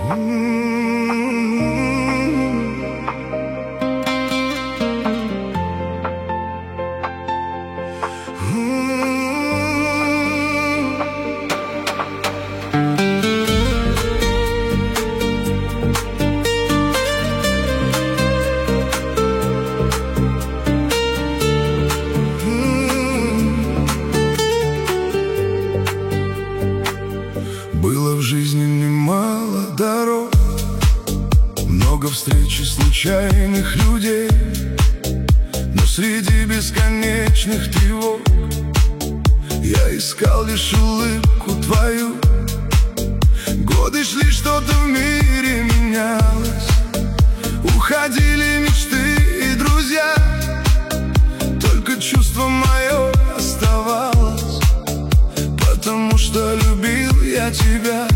Было в жизни немало дорог, много встреч и случайных людей, но среди бесконечных тревог я искал лишь улыбку твою. Годы шли, что-то в мире менялось, уходили мечты и друзья, только чувство мое оставалось, потому что любил я тебя.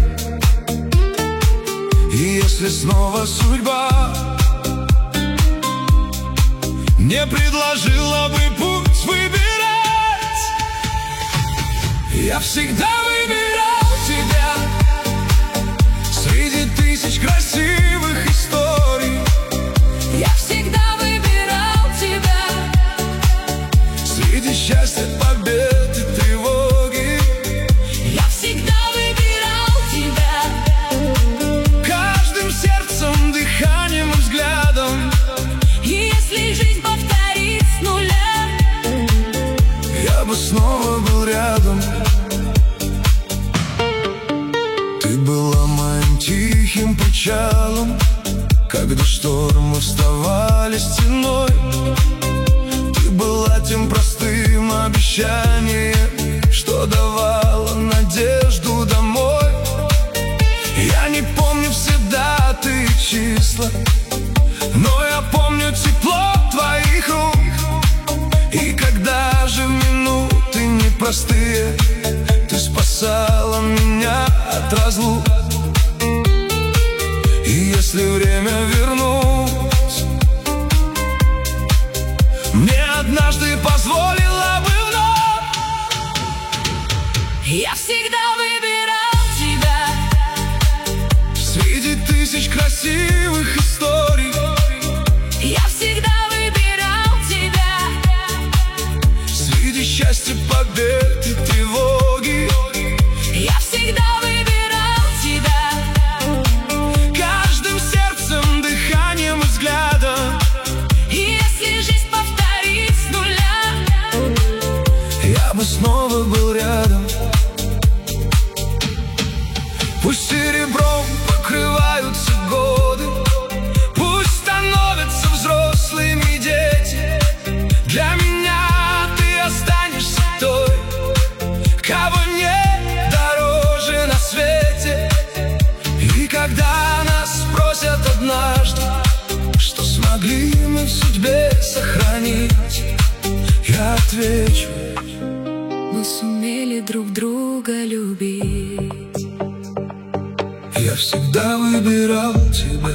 И если снова судьба не предложила бы путь выбирать, я всегда выбирал тебя среди тысяч красивых историй. Я всегда выбирал тебя среди счастья, побед и тревоги. Я всегда выбирал тебя Каждым сердцем, дыханием и взглядом. И если жизнь повторит с нуля, я бы снова был рядом. Ты была моим тихим причалом, когда штормы вставали стеной. Ты была тем простым обещанием, что давало надежду домой. Я не помню все даты и числа, но я помню тепло твоих рук. И когда же в минуты непростые ты спасала меня от разлук. И если время вернуть, мне однажды позволила бы вновь, я всегда выбирал тебя среди тысяч красивых историй. Я всегда выбирал тебя Среди счастья, побед и тревоги. Я всегда выбирал тебя Каждым сердцем, дыханием и взглядом. И если жизнь повторит с нуля, я бы снова был рядом. Пусть серебром покрываются годы, пусть становятся взрослыми дети. Для меня ты останешься той, кого нет дороже на свете. И когда нас спросят однажды, что смогли мы в судьбе сохранить, я отвечу: мы сумели друг друга любить. Я всегда выбирал тебя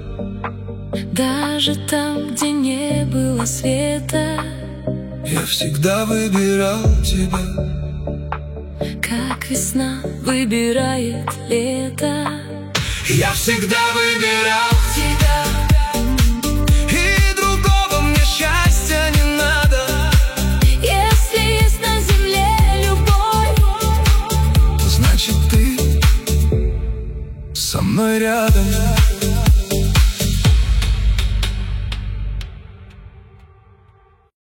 Даже там, где не было света. Я всегда выбирал тебя Как весна выбирает лето. Я всегда выбирал Тебя и другого мне счастья не надо. если есть на земле любовь, Значит, ты со мной рядом.